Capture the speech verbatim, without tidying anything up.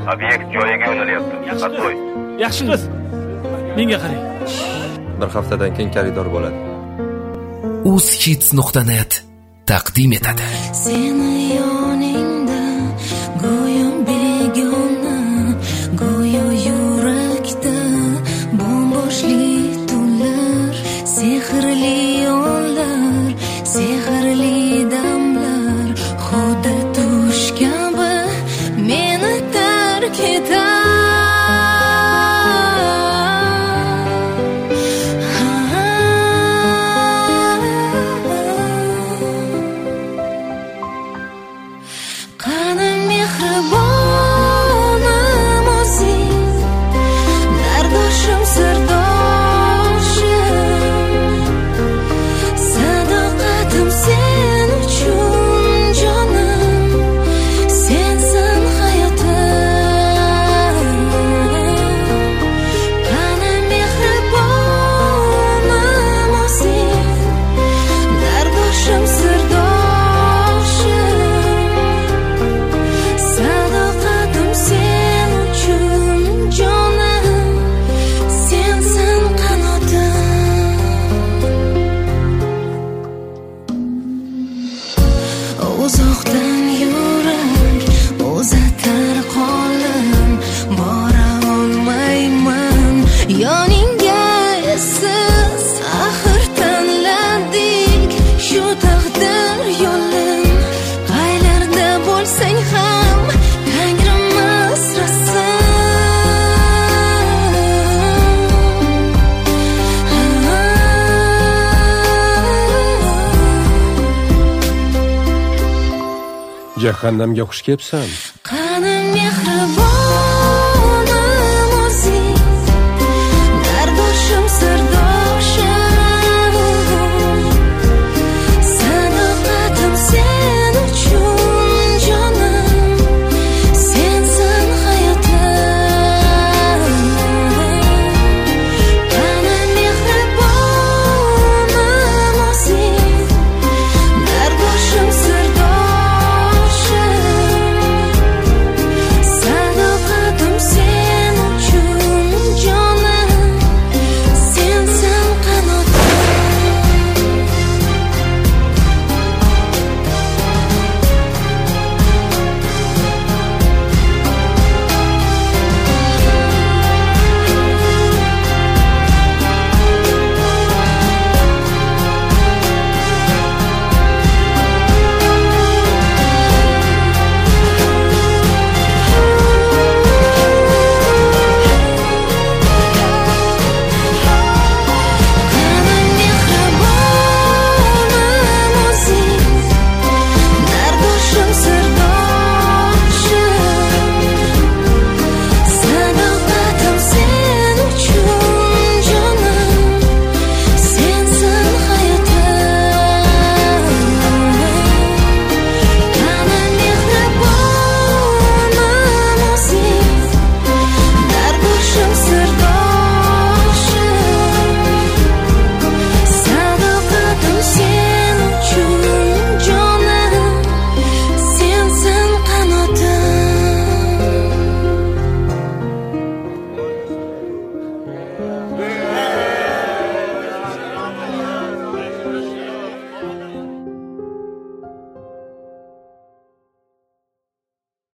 Obyekt joyiga yo'nalyapti. Atvoy. Yaxshi qiz. Menga qarang. Bir haftadan keyin koridor bo'ladi. uzhits nuqta net taqdim etadi. Seni yoningda go'yo begona, go'yo yurakda bomboshli tunlar, sehrli onlar, sehrli damlar, xuddi tush kabi meni tark etar. Uzoqdan yurak uzatar qo'lim, bora olmayman yoningga, siz axir tanladik shu taqdir yo'lin. Qaylarda bo'lsang ham Tangrim asrasin. Jahannamga xush kelibsan. Qani mehribon